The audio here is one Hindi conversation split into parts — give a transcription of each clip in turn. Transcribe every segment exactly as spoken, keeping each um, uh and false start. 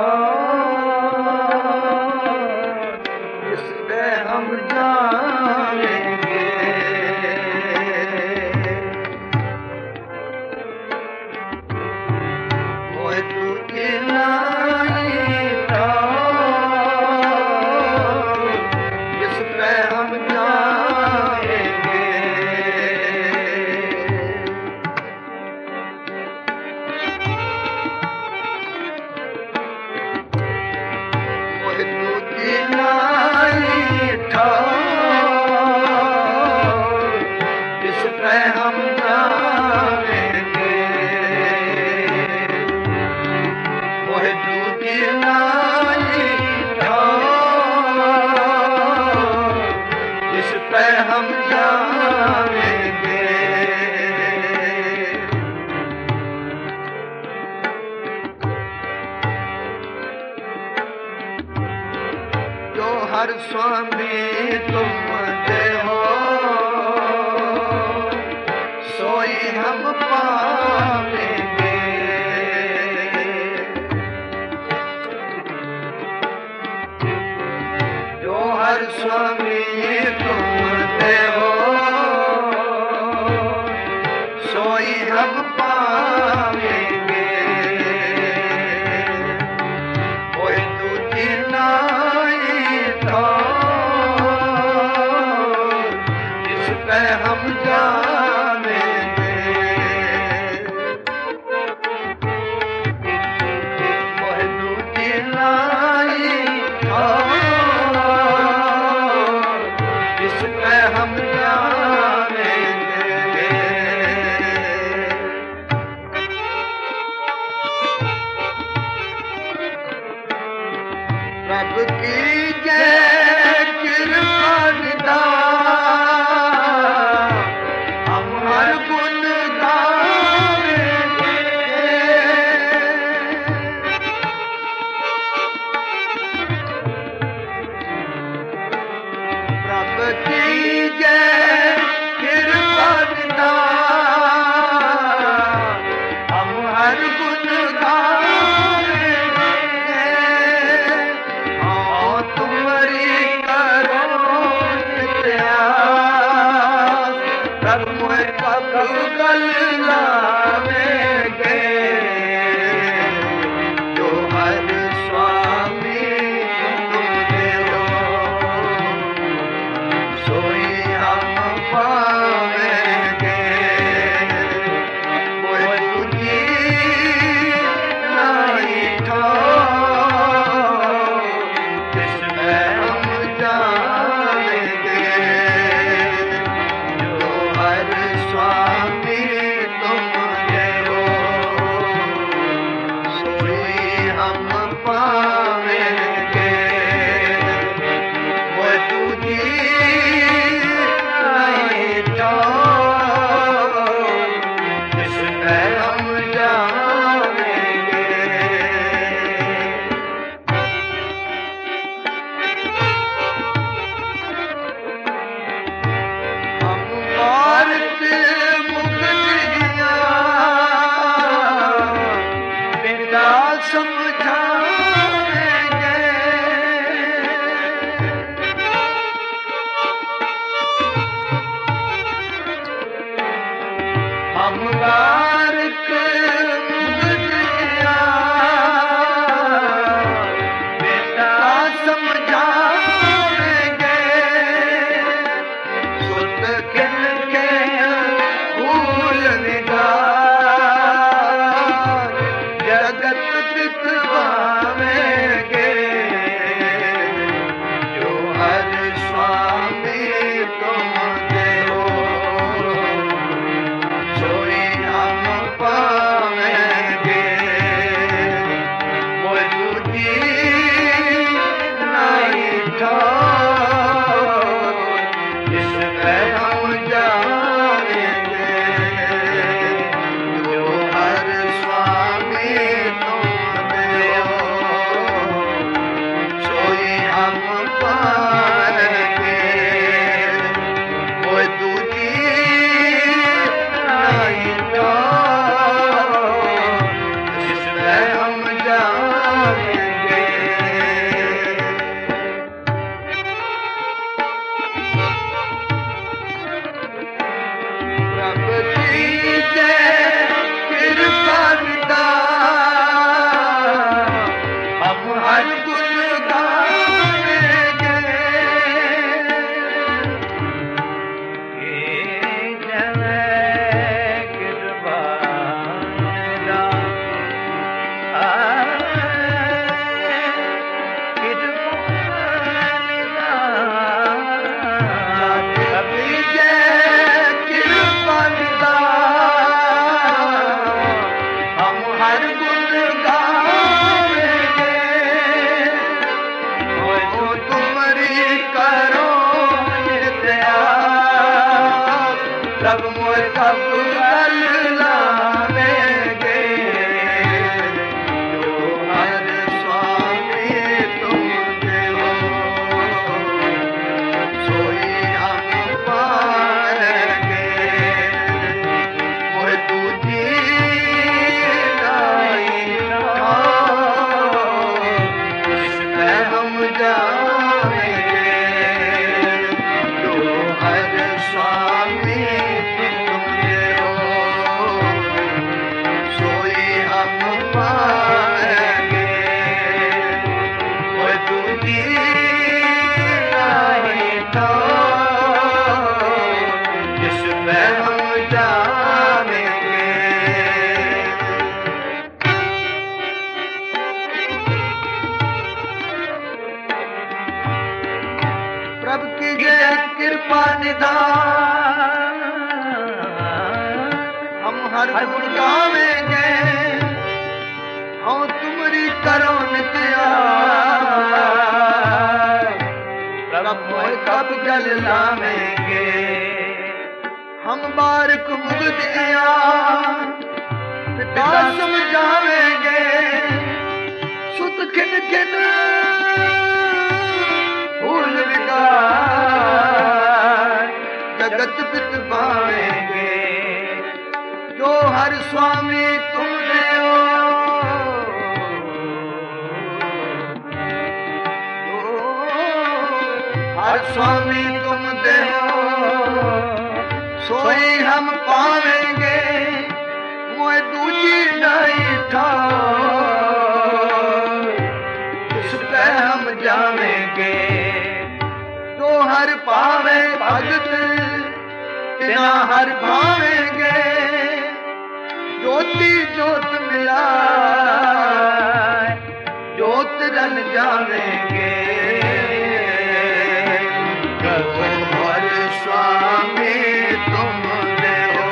इस पे हम जाएंगे। मोह तू गिलाई था, इस पे हम जाएंगे। मोह तू गिलाई था, इस पे हम जाएंगे। मोह तू गिलाई था, इस पे हम जाएंगे। जो हर स्वामी तुम दे हो, सोई हम पाएंगे। जो हर स्वामी तुम दे हो, सोई हम पाएंगे। कोई दूजी नाई था, इस पे हम जानेंगे। कोई दूजी नाई था, इस पे हम जानेंगे। रब की जय कृपा निदान, हम हर गुण गाएंगे। रब की जय कृपा निदान, हम हर गुण गाएंगे। हाँ तुम्हारी करो प्रयास, रब मुझे कब कल लावेंगे। जो हर स्वामी तुम देवो, सोई हम पावेंगे। कोई तुझी नाई था, इसमें हम जानेंगे। जो हर स्वामी तुम देवो, सोई हम पावेंगे। कोई तुझी नाई था, इसमें हम जानेंगे। हम भारत मुक्तिया बिना समझाएंगे। हम भारत मुक्तिया बिना समझाएंगे। सुत किन के भूल निगार, जगत पितवावेंगे। निधान हम हर गुण गावेंगे हम तुम्हारी करो नित्या प्रभु कब जल लावेंगे हम बारक मुगदिया पिता समझावेंगे सुत खिन खिन भूल विकार जगत पित पावेंगे जो हर स्वामी तुम देओ हर स्वामी तुम देओ सोई हम पावेंगे मोए दूजी नहीं था उस पे हम जावेंगे जो हर पावे भगत बिना हर भावेंगे ज्योति ज्योत मिला ज्योत रन जावेंगे हर स्वामी तुम देओ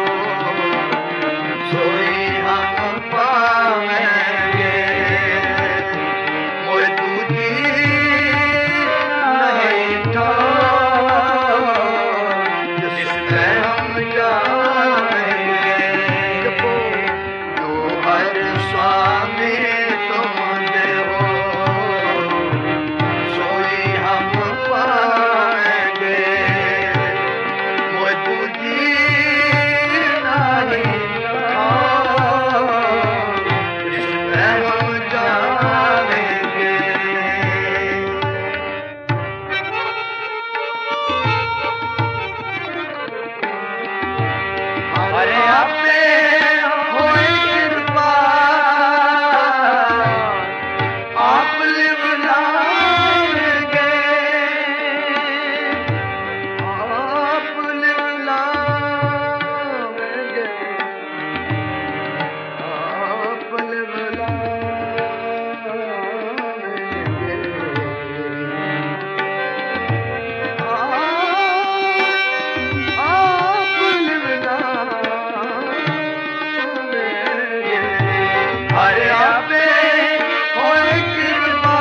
सोई हम पावेंगे मोए दूजी नहीं था जिसमें हम जाएंगे जो हर स्वामी तुम देओ सोई हम पाएंगे मोए दूजी नहीं था जिसमें हम जाएंगे अरे आपे होई कृपा आप लिव लावेंगे आप लिव लावेंगे आप लिव लावेंगे आप लिव लावेंगे अरे आपे होए कृपा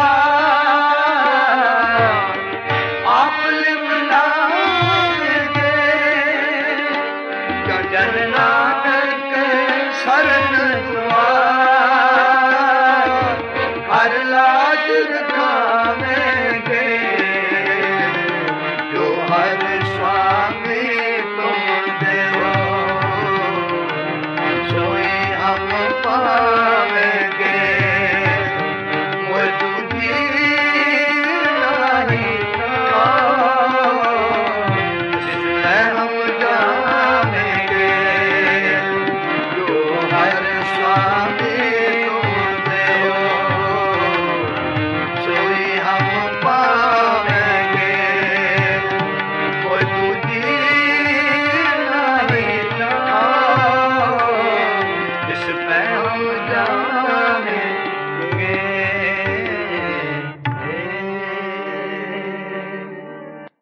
आप लिव लावेंगे गगन नानक शरण दुआर हर लाज